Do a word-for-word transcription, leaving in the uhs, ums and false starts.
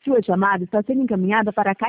Sua chamada está sendo encaminhada para a caixa